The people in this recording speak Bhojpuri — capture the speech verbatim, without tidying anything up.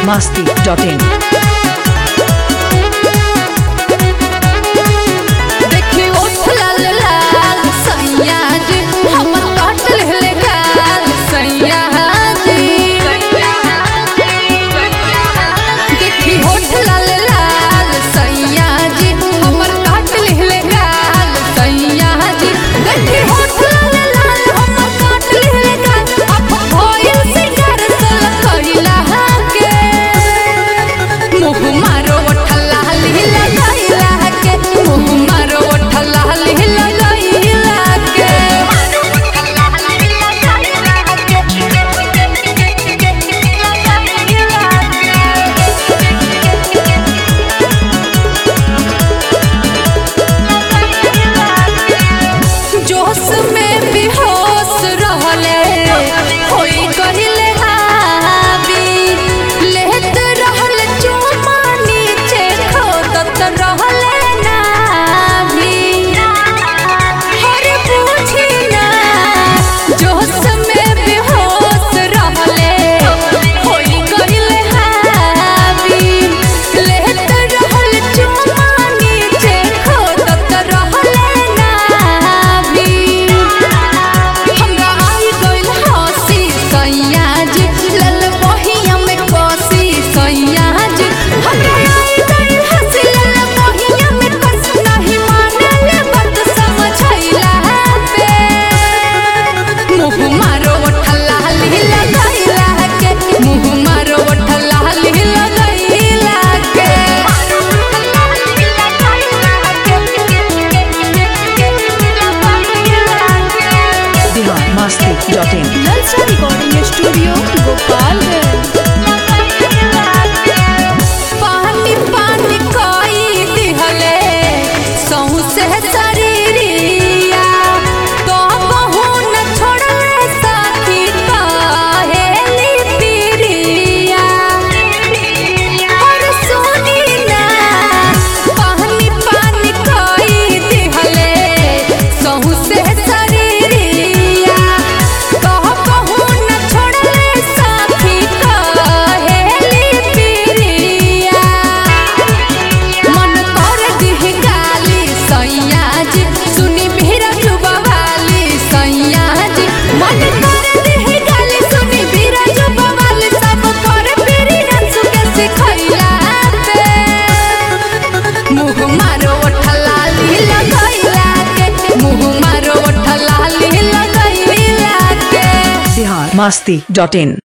masti dot in. masti dot in. Lalsa Recording Studio, Gopalganj. पानी पानी कोई दिहले सहु से शरीरिया तो बहु न छोड़ले साथी काहेली पीरिया और सुनी ना पानी पानी कोई दिहले सहु से शरीरिया तो बहु न छोड़ले साथी काहेली पीरिया मन कर दिह गाली सैया जी सुनी भीरा जुबवाली सैया जी मन कर दिह गाली सुनी भीरा जुबवाली सब कर पीरी रंसु के सिखैला पे मुँह मारो ओठलाली लगैला के मुँह मारो ओठलाली लगैला के Bihar masti dot in.